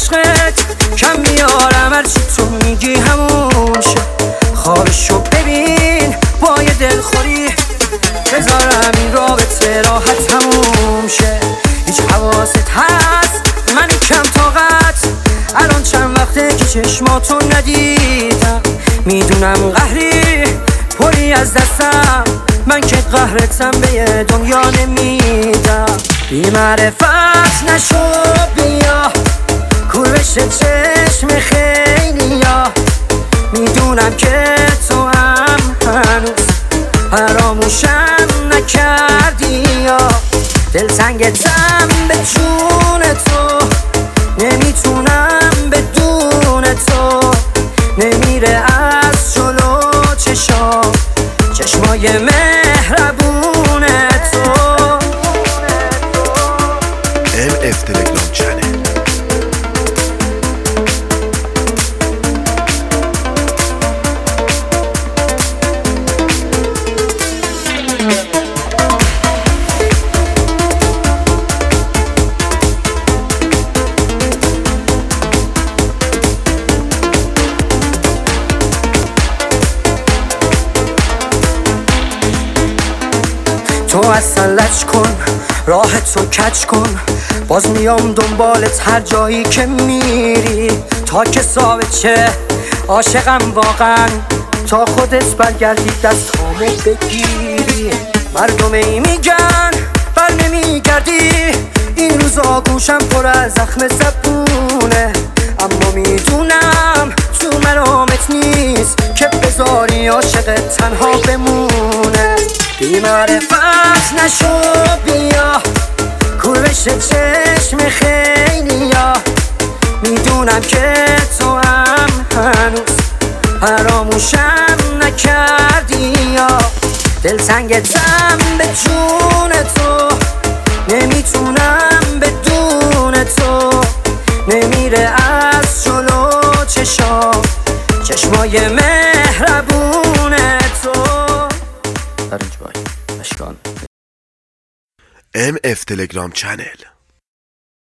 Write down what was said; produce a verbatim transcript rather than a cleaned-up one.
عشقت کم میارم، هرچی تو میگی همون شه. خوابشو ببین با یه دلخوری، بذارم این رابطه راحت تموم شه. هیچ حواست هست من کم طاقت، الان چند وقته که چشماتو ندیدم. میدونم قهری پری از دستم، من که قهرتم به یه دنیا نمیدم. بی معرفت نشو بیا کورش چشم خیلی ها، میدونم که تو هم هنوز فراموشم نکردی یا دلتنگتم به جون تو، نمیتونم بدون تو. نمیره از جلو چشام چشمای مهربون تو. ام اف تلگرام چنل. تو اصلا لج کن، راه تو کج کن، باز میام دنبالت هر جایی که میری. تا که ثابت چه عاشقم واقعا، تا خودت برگردی دستامو بگیری. مردم ای میگن بر نمیگردی، این روزا گوشم پر از زخم زبونه. اما میدونم تو مرامت نیست که بذاری عاشقت تنها بمونه. بی معرفت نشو بیا کورش چشم خیلی ها، میدونم که تو هم هنوز فراموشم نکردی یا دلتنگتم به جون تو، نمیتونم بدون تو. نمیره از جلو چشام چشمای مهربون تو. ام اف تلگرام چنل.